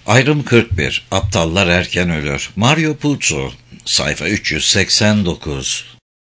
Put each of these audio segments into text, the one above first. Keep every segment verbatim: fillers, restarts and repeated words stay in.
Ayrım kırk bir. Aptallar erken ölür. Mario Puzo. Sayfa üç yüz seksen dokuz.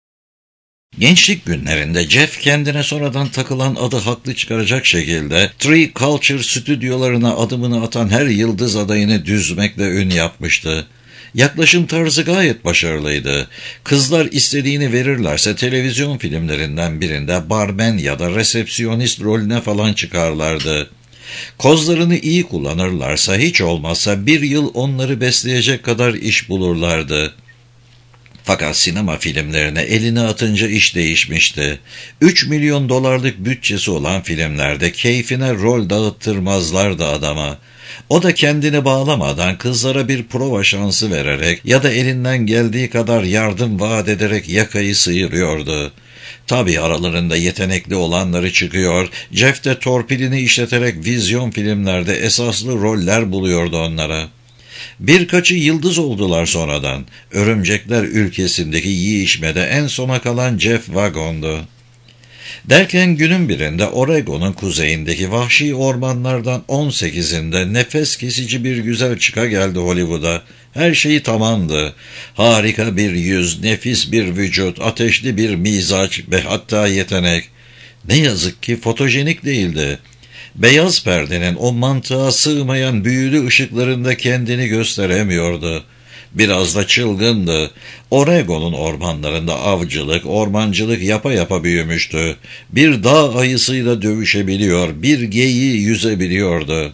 Gençlik günlerinde Jeff kendine sonradan takılan adı haklı çıkaracak şekilde Tree Culture stüdyolarına adımını atan her yıldız adayını düzmekle ün yapmıştı. Yaklaşım tarzı gayet başarılıydı. Kızlar istediğini verirlerse televizyon filmlerinden birinde barmen ya da resepsiyonist rolüne falan çıkarlardı. Kozlarını iyi kullanırlarsa hiç olmazsa bir yıl onları besleyecek kadar iş bulurlardı. Fakat sinema filmlerine elini atınca iş değişmişti. Üç milyon dolarlık bütçesi olan filmlerde keyfine rol dağıttırmazlardı adama. O da kendini bağlamadan kızlara bir prova şansı vererek ya da elinden geldiği kadar yardım vaat ederek yakayı sıyırıyordu. Tabii aralarında yetenekli olanları çıkıyor, Jeff de torpilini işleterek vizyon filmlerde esaslı roller buluyordu onlara. Birkaçı yıldız oldular sonradan. Örümcekler ülkesindeki yiyişmede en sona kalan Jeff Wagon'du. Derken günün birinde Oregon'un kuzeyindeki vahşi ormanlardan on sekizinde nefes kesici bir güzel çıka geldi Hollywood'a. Her şeyi tamamdı. Harika bir yüz, nefis bir vücut, ateşli bir mizaç ve hatta yetenek. Ne yazık ki fotojenik değildi. Beyaz perdenin o mantığa sığmayan büyülü ışıklarında kendini gösteremiyordu. Biraz da çılgındı. Oregon'un ormanlarında avcılık, ormancılık yapa yapa büyümüştü. Bir dağ ayısıyla dövüşebiliyor, bir geyiği yüzebiliyordu.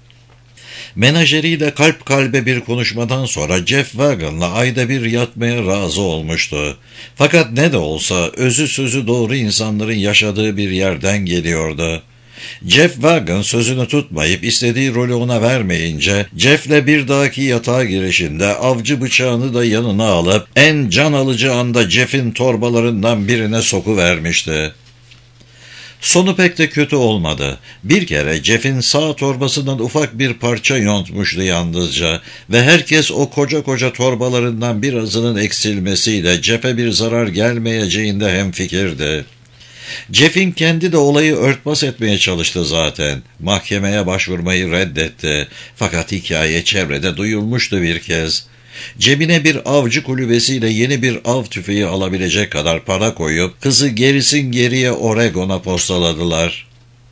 Menajeriyle kalp kalbe bir konuşmadan sonra Jeff Wagon'la ayda bir yatmaya razı olmuştu. Fakat ne de olsa özü sözü doğru insanların yaşadığı bir yerden geliyordu. Jeff Wagon sözünü tutmayıp istediği rolü ona vermeyince Jeff'le bir dahaki yatağa girişinde avcı bıçağını da yanına alıp en can alıcı anda Jeff'in torbalarından birine sokuvermişti. Sonu pek de kötü olmadı. Bir kere Jeff'in sağ torbasından ufak bir parça yontmuştu yalnızca ve herkes o koca koca torbalarından birazının eksilmesiyle Jeff'e bir zarar gelmeyeceğinde hemfikirdi. Jeff'in kendi de olayı örtbas etmeye çalıştı zaten. Mahkemeye başvurmayı reddetti. Fakat hikaye çevrede duyulmuştu bir kez. Cebine bir avcı kulübesiyle yeni bir av tüfeği alabilecek kadar para koyup kızı gerisin geriye Oregon'a postaladılar.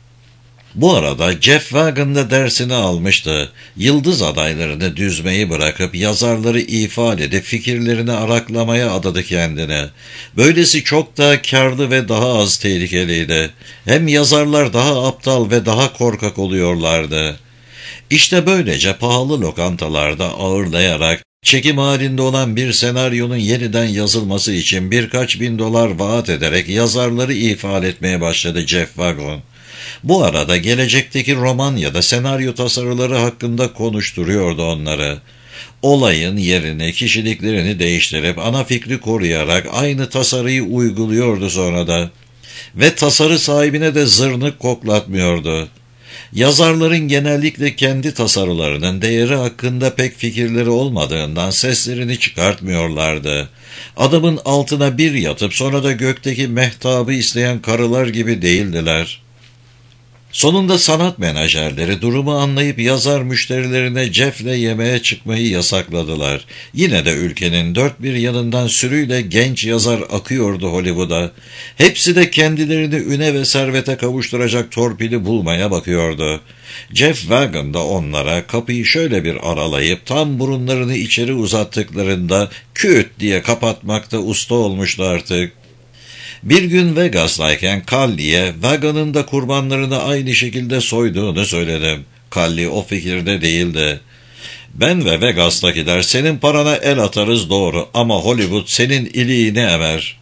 Bu arada Jeff Wagon da dersini almıştı. Yıldız adaylarını düzmeyi bırakıp yazarları ifade edip fikirlerini araklamaya adadı kendine. Böylesi çok daha kârlı ve daha az tehlikeliydi. Hem yazarlar daha aptal ve daha korkak oluyorlardı. İşte böylece pahalı lokantalarda ağırlayarak çekim halinde olan bir senaryonun yeniden yazılması için birkaç bin dolar vaat ederek yazarları ifade etmeye başladı Jeff Wagon. Bu arada gelecekteki roman ya da senaryo tasarıları hakkında konuşturuyordu onları. Olayın yerini, kişiliklerini değiştirip ana fikri koruyarak aynı tasarıyı uyguluyordu sonra da. Ve tasarı sahibine de zırnık koklatmıyordu. Yazarların genellikle kendi tasarılarının değeri hakkında pek fikirleri olmadığından seslerini çıkartmıyorlardı. Adamın altına bir yatıp sonra da gökteki mehtabı isteyen karılar gibi değildiler. Sonunda sanat menajerleri durumu anlayıp yazar müşterilerine Jeff'le yemeğe çıkmayı yasakladılar. Yine de ülkenin dört bir yanından sürüyle genç yazar akıyordu Hollywood'a. Hepsi de kendilerini üne ve servete kavuşturacak torpili bulmaya bakıyordu. Jeff Wagon da onlara kapıyı şöyle bir aralayıp tam burunlarını içeri uzattıklarında küt diye kapatmakta usta olmuştu artık. Bir gün Vegas'tayken Calli'ye Wagon'ın da kurbanlarını aynı şekilde soyduğunu söyledim. Calli o fikirde değildi. Ben ve Vegas'takiler senin parana el atarız doğru ama Hollywood senin iliğini emer.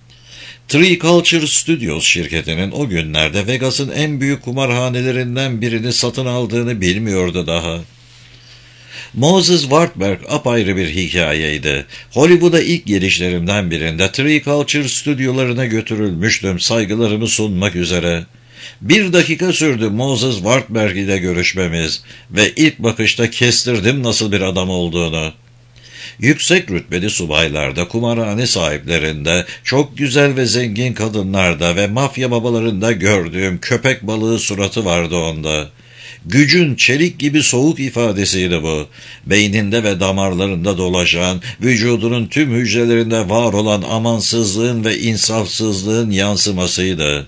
Tree Culture Studios şirketinin o günlerde Vegas'ın en büyük kumarhanelerinden birini satın aldığını bilmiyordu daha. Moses Wartburg apayrı bir hikayeydi. Hollywood'a ilk gelişlerimden birinde Tree Culture stüdyolarına götürülmüştüm saygılarımı sunmak üzere. Bir dakika sürdü Moses Wartburg ile görüşmemiz ve ilk bakışta kestirdim nasıl bir adam olduğunu. Yüksek rütbeli subaylarda, kumarhane sahiplerinde, çok güzel ve zengin kadınlarda ve mafya babalarında gördüğüm köpek balığı suratı vardı onda. Gücün çelik gibi soğuk ifadesiydi bu. Beyninde ve damarlarında dolaşan, vücudunun tüm hücrelerinde var olan amansızlığın ve insafsızlığın yansımasıydı.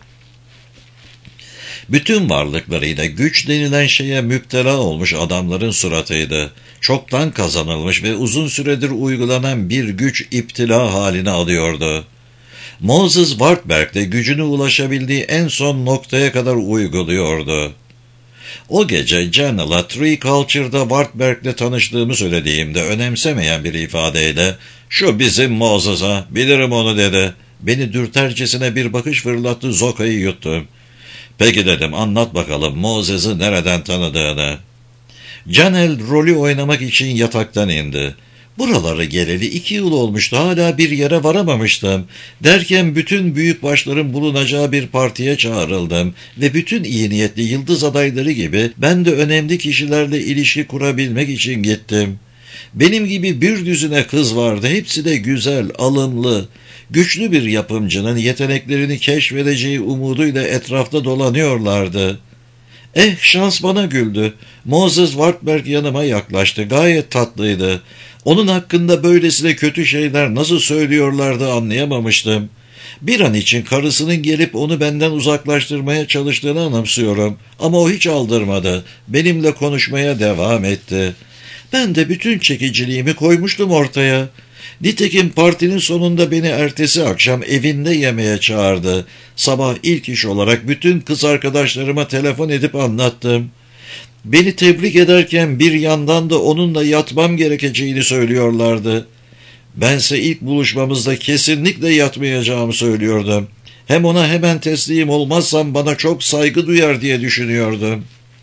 Bütün varlıklarıyla güç denilen şeye müptela olmuş adamların suratıydı. Çoktan kazanılmış ve uzun süredir uygulanan bir güç iptila haline alıyordu. Moses Wartberg de gücünü ulaşabildiği en son noktaya kadar uyguluyordu. O gece Janel'a Tree Culture'da Wartberg'le tanıştığımı söylediğimde önemsemeyen bir ifadeyle "Şu bizim Moses'a, bilirim onu" dedi. Beni dürtercesine bir bakış fırlattı, zokayı yuttum. "Peki" dedim, "anlat bakalım Moses'ı nereden tanıdığını." Janel rolü oynamak için yataktan indi. "Buraları geleli iki yıl olmuştu, hala bir yere varamamıştım. Derken bütün büyükbaşların bulunacağı bir partiye çağrıldım ve bütün iyi niyetli yıldız adayları gibi ben de önemli kişilerle ilişki kurabilmek için gittim. Benim gibi bir düzine kız vardı, hepsi de güzel, alımlı. Güçlü bir yapımcının yeteneklerini keşfedeceği umuduyla etrafta dolanıyorlardı. Eh, şans bana güldü. Moses Wartberg yanıma yaklaştı. Gayet tatlıydı. Onun hakkında böylesine kötü şeyler nasıl söylüyorlardı anlayamamıştım. Bir an için karısının gelip onu benden uzaklaştırmaya çalıştığını anımsıyorum. Ama o hiç aldırmadı. Benimle konuşmaya devam etti. Ben de bütün çekiciliğimi koymuştum ortaya. Nitekim partinin sonunda beni ertesi akşam evinde yemeğe çağırdı. Sabah ilk iş olarak bütün kız arkadaşlarıma telefon edip anlattım. Beni tebrik ederken bir yandan da onunla yatmam gerekeceğini söylüyorlardı. Bense ilk buluşmamızda kesinlikle yatmayacağımı söylüyordum. Hem ona hemen teslim olmazsam bana çok saygı duyar diye düşünüyordum.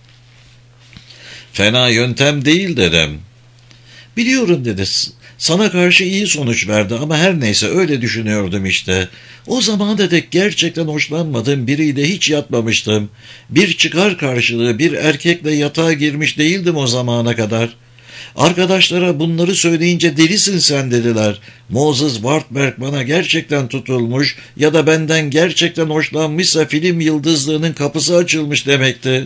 "Fena yöntem değil" dedim. "Biliyorum" dedi. "Sana karşı iyi sonuç verdi ama her neyse öyle düşünüyordum işte. O zamana dek gerçekten hoşlanmadığım biriyle hiç yatmamıştım. Bir çıkar karşılığı bir erkekle yatağa girmiş değildim o zamana kadar. Arkadaşlara bunları söyleyince delisin sen dediler. Moses Wartberg bana gerçekten tutulmuş ya da benden gerçekten hoşlanmışsa film yıldızlığının kapısı açılmış demekti."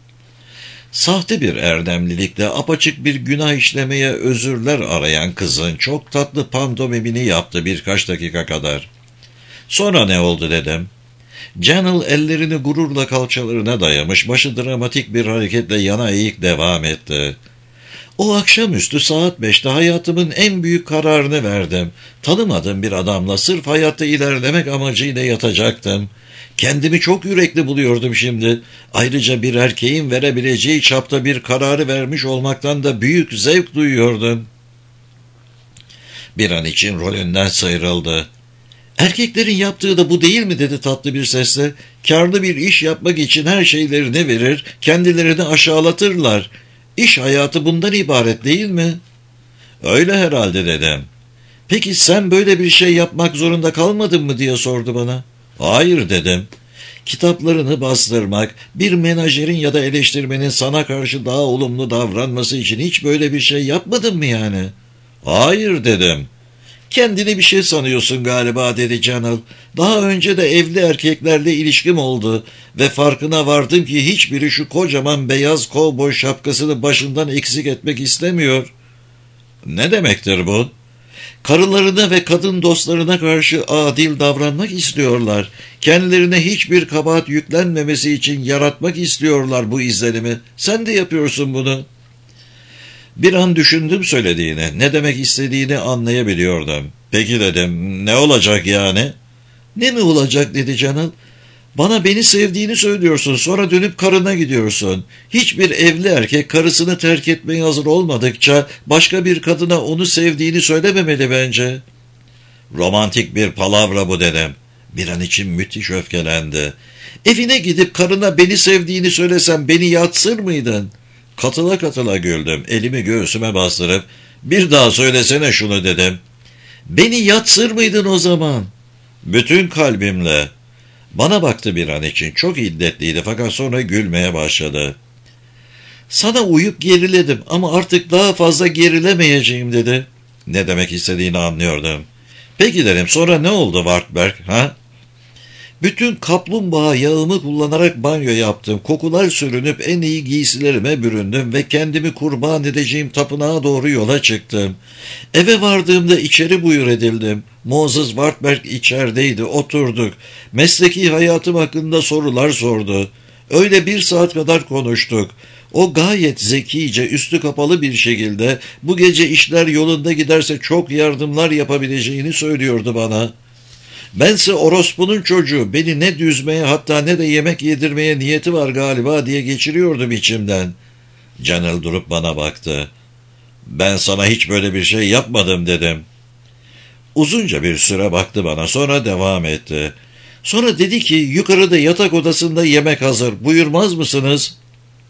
Sahte bir erdemlilikle apaçık bir günah işlemeye özürler arayan kızın çok tatlı pantomimini yaptı birkaç dakika kadar. "Sonra ne oldu?" dedim. Janel ellerini gururla kalçalarına dayamış, başı dramatik bir hareketle yana eğik devam etti. "O akşamüstü saat beşte hayatımın en büyük kararını verdim. Tanımadığım bir adamla sırf hayatta ilerlemek amacıyla yatacaktım. Kendimi çok yürekli buluyordum şimdi. Ayrıca bir erkeğin verebileceği çapta bir kararı vermiş olmaktan da büyük zevk duyuyordum." Bir an için rolünden sıyrıldı. "Erkeklerin yaptığı da bu değil mi?" dedi tatlı bir sesle. "Kârlı bir iş yapmak için her şeylerini verir, kendilerini aşağılatırlar. İş hayatı bundan ibaret değil mi?" "Öyle herhalde" dedim. "Peki sen böyle bir şey yapmak zorunda kalmadın mı?" diye sordu bana. "Hayır" dedim. "Kitaplarını bastırmak, bir menajerin ya da eleştirmenin sana karşı daha olumlu davranması için hiç böyle bir şey yapmadın mı yani?" "Hayır" dedim. "Kendini bir şey sanıyorsun galiba" dedi Janel. "Daha önce de evli erkeklerle ilişkim oldu ve farkına vardım ki hiçbiri şu kocaman beyaz kovboy şapkasını başından eksik etmek istemiyor." "Ne demektir bu?" "Karılarına ve kadın dostlarına karşı adil davranmak istiyorlar. Kendilerine hiçbir kabahat yüklenmemesi için yaratmak istiyorlar bu izlenimi. Sen de yapıyorsun bunu." Bir an düşündüm söylediğini, ne demek istediğini anlayabiliyordum. "Peki" dedim, "ne olacak yani?" "Ne mi olacak?" dedi Janel. "Bana beni sevdiğini söylüyorsun, sonra dönüp karına gidiyorsun. Hiçbir evli erkek karısını terk etmeye hazır olmadıkça başka bir kadına onu sevdiğini söylememeli bence." "Romantik bir palavra bu" dedim. Bir an için müthiş öfkelendi. "Evine gidip karına beni sevdiğini söylesem beni yatsır mıydın?" Katıla katıla güldüm. Elimi göğsüme bastırıp "Bir daha söylesene şunu" dedim. "Beni yatsır mıydın o zaman?" "Bütün kalbimle." Bana baktı bir an için. Çok iddetliydi fakat sonra gülmeye başladı. "Sana uyup geriledim ama artık daha fazla gerilemeyeceğim" dedi. Ne demek istediğini anlıyordum. "Peki" dedim, "sonra ne oldu Wartberg ha?" Bütün kaplumbağa yağımı kullanarak banyo yaptım. Kokular sürünüp en iyi giysilerime büründüm ve kendimi kurban edeceğim tapınağa doğru yola çıktım. Eve vardığımda içeri buyur edildim. Moses Wartberg içerideydi, oturduk. Mesleki hayatım hakkında sorular sordu. Öyle bir saat kadar konuştuk. O gayet zekice, üstü kapalı bir şekilde bu gece işler yolunda giderse çok yardımlar yapabileceğini söylüyordu bana. Bense orospunun çocuğu, beni ne düzmeye hatta ne de yemek yedirmeye niyeti var galiba diye geçiriyordum içimden. Canel durup bana baktı. Ben sana hiç böyle bir şey yapmadım dedim. Uzunca bir süre baktı bana, sonra devam etti. Sonra dedi ki yukarıda yatak odasında yemek hazır, buyurmaz mısınız?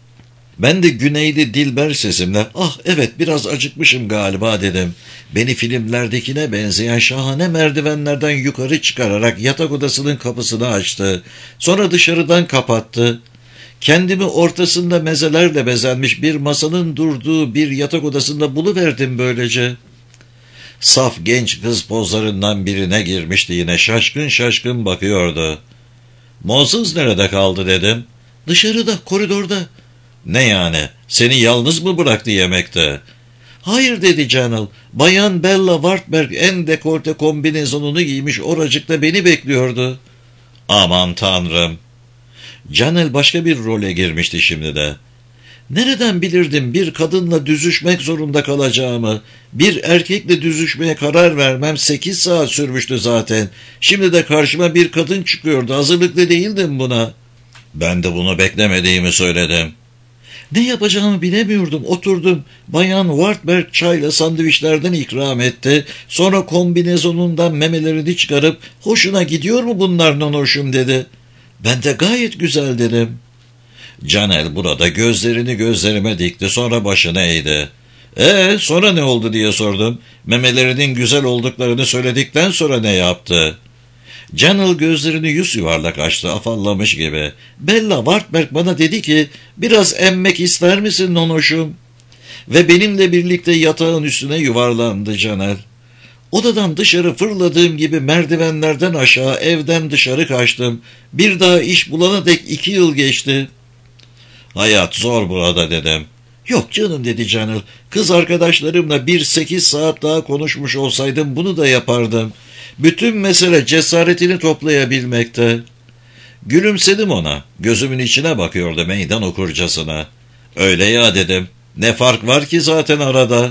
Ben de güneyli dilber sesimle ah evet biraz acıkmışım galiba dedim. Beni filmlerdekine benzeyen şahane merdivenlerden yukarı çıkararak yatak odasının kapısını açtı. Sonra dışarıdan kapattı. Kendimi ortasında mezelerle bezenmiş bir masanın durduğu bir yatak odasında buluverdim böylece. Saf genç kız pozlarından birine girmişti yine, şaşkın şaşkın bakıyordu. Moses nerede kaldı dedim. Dışarıda, koridorda. Ne yani? Seni yalnız mı bıraktı yemekte? Hayır dedi Canel. Bayan Bella Wartberg en dekolte kombinezonunu giymiş oracıkta beni bekliyordu. Aman tanrım. Canel başka bir role girmişti şimdi de. Nereden bilirdim bir kadınla düzüşmek zorunda kalacağımı? Bir erkekle düzüşmeye karar vermem sekiz saat sürmüştü zaten. Şimdi de karşıma bir kadın çıkıyordu. Hazırlıklı değildim buna. Ben de bunu beklemediğimi söyledim. Ne yapacağımı bilemiyordum. Oturdum. Bayan Wartberg çayla sandviçlerden ikram etti. Sonra kombinezonundan memelerini çıkarıp hoşuna gidiyor mu bunlar nonoşum dedi. Ben de gayet güzel dedim. Canel burada gözlerini gözlerime dikti, sonra başını eğdi. Ee sonra ne oldu diye sordum. Memelerinin güzel olduklarını söyledikten sonra ne yaptı? Canel gözlerini yüz yuvarlak açtı, afallamış gibi. Bella Wartberg bana dedi ki biraz emmek ister misin nonoşum? Ve benimle birlikte yatağın üstüne yuvarlandı Canel. Odadan dışarı fırladığım gibi merdivenlerden aşağı evden dışarı kaçtım. Bir daha iş bulana dek iki yıl geçti. Hayat zor burada dedim. Yok canım dedi Canel. Kız arkadaşlarımla bir sekiz saat daha konuşmuş olsaydım bunu da yapardım. Bütün mesele cesaretini toplayabilmekte. Gülümsedim ona. Gözümün içine bakıyordu meydan okurcasına. Öyle ya dedim. Ne fark var ki zaten arada?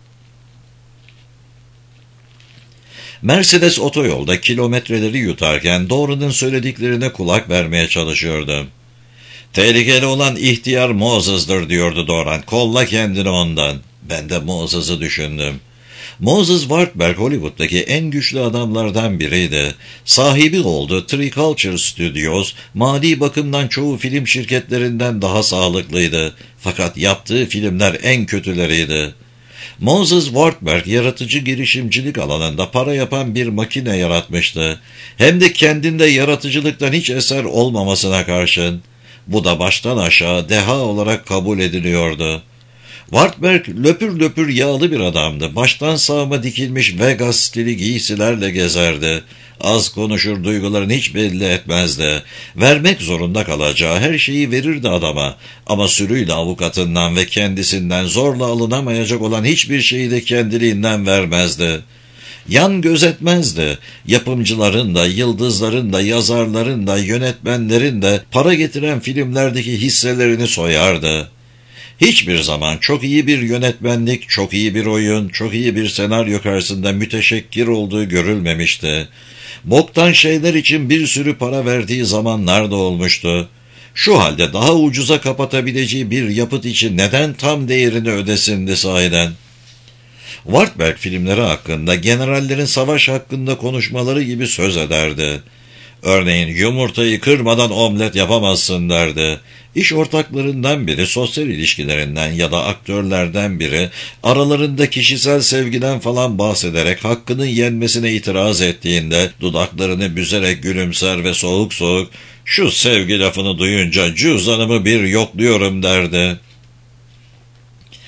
Mercedes otoyolda kilometreleri yutarken doğrunun söylediklerine kulak vermeye çalışıyordum. Tehlikeli olan ihtiyar Moses'dır diyordu Doran. Kolla kendini ondan. Ben de Moses'ı düşündüm. Moses Wartberg Hollywood'daki en güçlü adamlardan biriydi. Sahibi oldu Triculture Studios, mali bakımdan çoğu film şirketlerinden daha sağlıklıydı. Fakat yaptığı filmler en kötüleriydi. Moses Wartberg yaratıcı girişimcilik alanında para yapan bir makine yaratmıştı. Hem de kendinde yaratıcılıktan hiç eser olmamasına karşın. Bu da baştan aşağı deha olarak kabul ediliyordu. Wartberg löpür löpür yağlı bir adamdı. Baştan sağma dikilmiş Vegas stili giysilerle gezerdi. Az konuşur, duygularını hiç belli etmezdi. Vermek zorunda kalacağı her şeyi verirdi adama. Ama sürüyle avukatından ve kendisinden zorla alınamayacak olan hiçbir şeyi de kendiliğinden vermezdi. Yan gözetmezdi. Yapımcıların da, yıldızların da, yazarların da, yönetmenlerin de para getiren filmlerdeki hisselerini soyardı. Hiçbir zaman çok iyi bir yönetmenlik, çok iyi bir oyun, çok iyi bir senaryo karşısında müteşekkir olduğu görülmemişti. Boktan şeyler için bir sürü para verdiği zamanlar da olmuştu. Şu halde daha ucuza kapatabileceği bir yapıt için neden tam değerini ödesindi sahiden? Wartberg filmleri hakkında generallerin savaş hakkında konuşmaları gibi söz ederdi. Örneğin yumurtayı kırmadan omlet yapamazsın derdi. İş ortaklarından biri sosyal ilişkilerinden ya da aktörlerden biri aralarında kişisel sevgiden falan bahsederek hakkının yenmesine itiraz ettiğinde dudaklarını büzerek gülümser ve soğuk soğuk "Şu sevgi lafını duyunca cüzdanımı bir yokluyorum" derdi.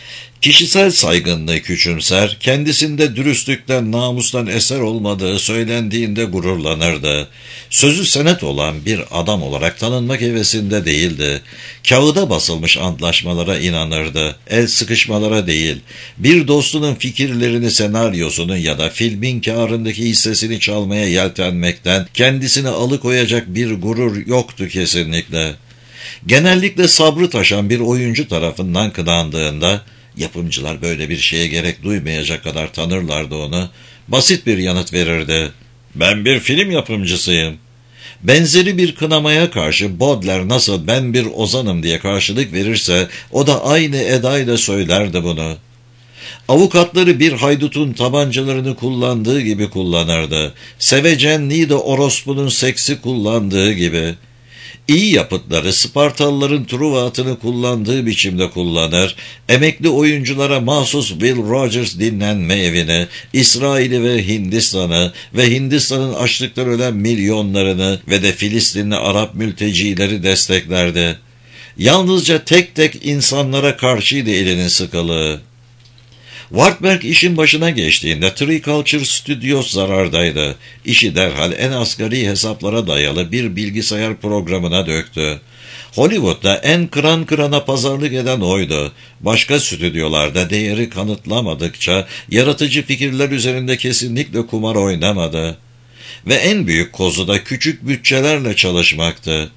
Kişisel saygınlığı küçümser, kendisinde dürüstlükten, namustan eser olmadığı söylendiğinde gururlanırdı. Sözü senet olan bir adam olarak tanınmak hevesinde değildi. Kağıda basılmış antlaşmalara inanırdı, el sıkışmalara değil. Bir dostunun fikirlerini, senaryosunu ya da filmin kârındaki hissesini çalmaya yeltenmekten kendisini alıkoyacak bir gurur yoktu kesinlikle. Genellikle sabrı taşan bir oyuncu tarafından kınandığında, yapımcılar böyle bir şeye gerek duymayacak kadar tanırlardı onu, basit bir yanıt verirdi. Ben bir film yapımcısıyım. Benzeri bir kınamaya karşı Baudelaire nasıl ben bir ozanım diye karşılık verirse, o da aynı edayla söylerdi bunu. Avukatları bir haydutun tabancalarını kullandığı gibi kullanırdı. Sevecenliği de orospunun seksi kullandığı gibi. İyi yapıtları Spartalıların Truvat'ını kullandığı biçimde kullanır, emekli oyunculara mahsus Will Rogers dinlenme evini, İsrail'i ve Hindistan'ı ve Hindistan'ın açlıktan ölen milyonlarını ve de Filistinli Arap mültecileri desteklerdi. Yalnızca tek tek insanlara karşıydı elinin sıkılığı. Wartberg işin başına geçtiğinde Triculture Studios zarardaydı. İşi derhal en asgari hesaplara dayalı bir bilgisayar programına döktü. Hollywood'da en kıran kırana pazarlık eden oydu. Başka stüdyolarda değeri kanıtlamadıkça yaratıcı fikirler üzerinde kesinlikle kumar oynamadı. Ve en büyük kozu da küçük bütçelerle çalışmaktı.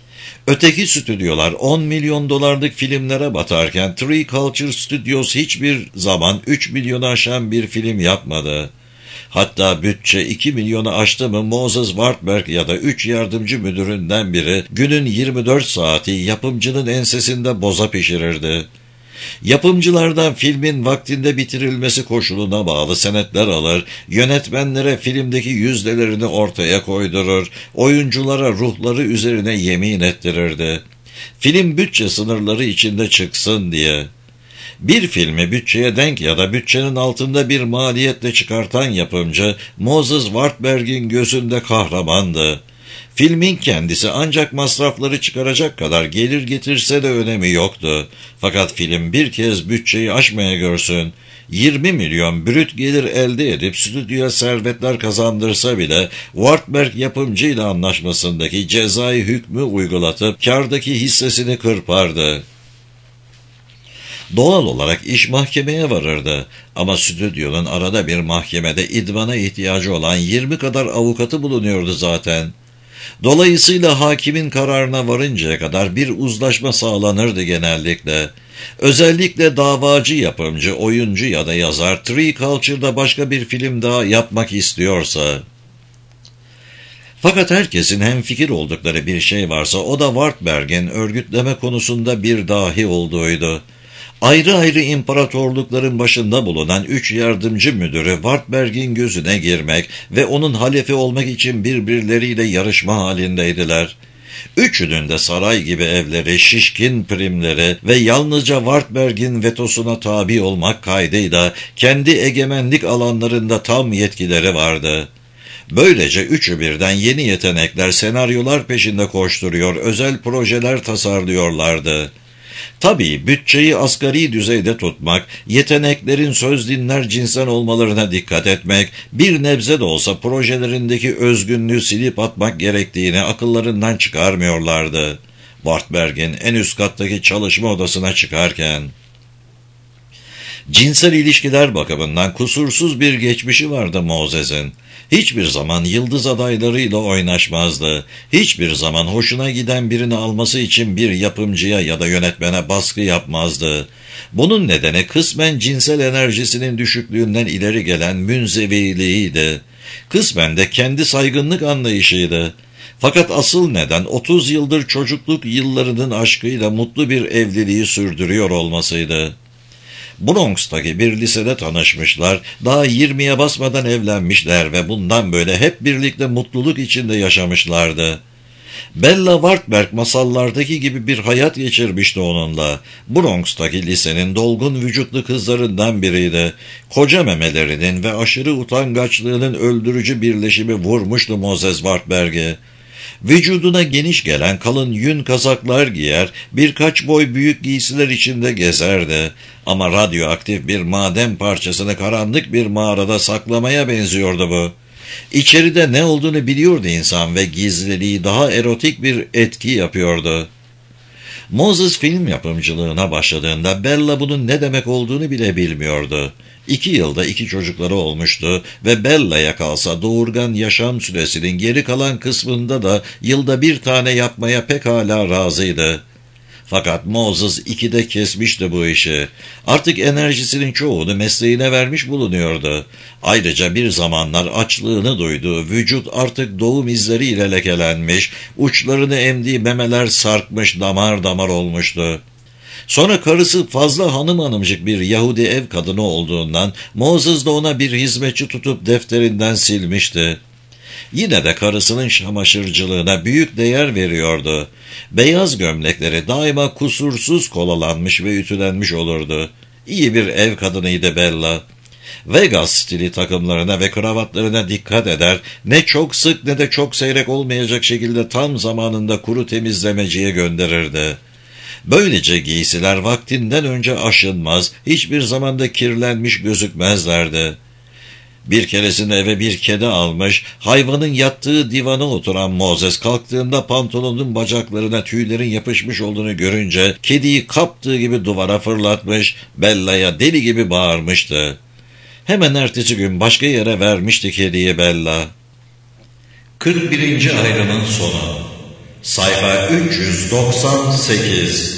Öteki stüdyolar on milyon dolarlık filmlere batarken Triculture Studios hiçbir zaman üç milyonu aşan bir film yapmadı. Hatta bütçe iki milyonu aştı mı Moses Wartberg ya da üç yardımcı müdüründen biri günün yirmi dört saati yapımcının ensesinde boza pişirirdi. Yapımcılardan filmin vaktinde bitirilmesi koşuluna bağlı senetler alır, yönetmenlere filmdeki yüzdelerini ortaya koydurur, oyunculara ruhları üzerine yemin ettirirdi. Film bütçe sınırları içinde çıksın diye. Bir filmi bütçeye denk ya da bütçenin altında bir maliyetle çıkartan yapımcı, Moses Wartberg'in gözünde kahramandı. Filmin kendisi ancak masrafları çıkaracak kadar gelir getirse de önemi yoktu. Fakat film bir kez bütçeyi aşmaya görsün, yirmi milyon brüt gelir elde edip stüdyoya servetler kazandırsa bile Wartberg yapımcıyla anlaşmasındaki cezai hükmü uygulatıp kârdaki hissesini kırpardı. Doğal olarak iş mahkemeye varırdı ama stüdyonun arada bir mahkemede idmana ihtiyacı olan yirmi kadar avukatı bulunuyordu zaten. Dolayısıyla hakimin kararına varıncaya kadar bir uzlaşma sağlanırdı genellikle. Özellikle davacı yapımcı, oyuncu ya da yazar Triculture'da başka bir film daha yapmak istiyorsa. Fakat herkesin hemfikir oldukları bir şey varsa o da Wartberg'in örgütleme konusunda bir dahi olduğuydu. Ayrı ayrı imparatorlukların başında bulunan üç yardımcı müdürü Wartberg'in gözüne girmek ve onun halefi olmak için birbirleriyle yarışma halindeydiler. Üçünün de saray gibi evleri, şişkin primleri ve yalnızca Wartberg'in vetosuna tabi olmak kaydıyla kendi egemenlik alanlarında tam yetkileri vardı. Böylece üçü birden yeni yetenekler, senaryolar peşinde koşturuyor, özel projeler tasarlıyorlardı. Tabii bütçeyi asgari düzeyde tutmak, yeteneklerin söz dinler cinsten olmalarına dikkat etmek, bir nebze de olsa projelerindeki özgünlüğü silip atmak gerektiğini akıllarından çıkarmıyorlardı. Wartberg'in en üst kattaki çalışma odasına çıkarken, cinsel ilişkiler bakımından kusursuz bir geçmişi vardı Moses'in. Hiçbir zaman yıldız adaylarıyla oynaşmazdı. Hiçbir zaman hoşuna giden birini alması için bir yapımcıya ya da yönetmene baskı yapmazdı. Bunun nedeni kısmen cinsel enerjisinin düşüklüğünden ileri gelen münzeviliğiydi. Kısmen de kendi saygınlık anlayışıydı. Fakat asıl neden otuz yıldır çocukluk yıllarının aşkıyla mutlu bir evliliği sürdürüyor olmasıydı. Bronx'taki bir lisede tanışmışlar, daha yirmiye basmadan evlenmişler ve bundan böyle hep birlikte mutluluk içinde yaşamışlardı. Bella Wartberg masallardaki gibi bir hayat geçirmişti onunla. Bronx'taki lisenin dolgun vücutlu kızlarından biriydi. Koca memelerinin ve aşırı utangaçlığının öldürücü birleşimi vurmuştu Moses Wartberg'i. Vücuduna geniş gelen kalın yün kazaklar giyer, birkaç boy büyük giysiler içinde gezerdi. Ama radyoaktif bir maden parçasını karanlık bir mağarada saklamaya benziyordu bu. İçeride ne olduğunu biliyordu insan ve gizliliği daha erotik bir etki yapıyordu. Moses film yapımcılığına başladığında Bella bunun ne demek olduğunu bile bilmiyordu. İki yılda iki çocukları olmuştu ve Bella'ya kalsa doğurgan yaşam süresinin geri kalan kısmında da yılda bir tane yapmaya pekala razıydı. Fakat Moses ikide kesmişti bu işi. Artık enerjisinin çoğunu mesleğine vermiş bulunuyordu. Ayrıca bir zamanlar açlığını duyduğu vücut artık doğum izleriyle lekelenmiş, uçlarını emdiği memeler sarkmış, damar damar olmuştu. Sonra karısı fazla hanım hanımcık bir Yahudi ev kadını olduğundan Moses da ona bir hizmetçi tutup defterinden silmişti. Yine de karısının çamaşırcılığına büyük değer veriyordu. Beyaz gömlekleri daima kusursuz kolalanmış ve ütülenmiş olurdu. İyi bir ev kadınıydı Bella. Vegas stili takımlarına ve kravatlarına dikkat eder, ne çok sık ne de çok seyrek olmayacak şekilde tam zamanında kuru temizlemeciye gönderirdi. Böylece giysiler vaktinden önce aşınmaz, hiçbir zamanda kirlenmiş gözükmezlerdi. Bir keresinde eve bir kedi almış, hayvanın yattığı divana oturan Moses kalktığında pantolonun bacaklarına tüylerin yapışmış olduğunu görünce kediyi kaptığı gibi duvara fırlatmış, Bella'ya deli gibi bağırmıştı. Hemen ertesi gün başka yere vermişti kediyi Bella. kırk birinci ayrımın sonu. Sayfa üç yüz doksan sekiz.